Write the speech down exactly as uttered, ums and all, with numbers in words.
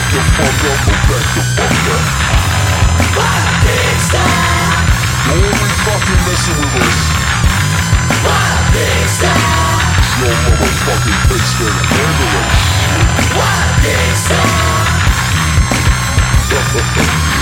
the fuck up, or back the fuck up. What a big star! Don't be fucking messing with us. What a big star! Your motherfucking face gonna handle that shit. What a big star!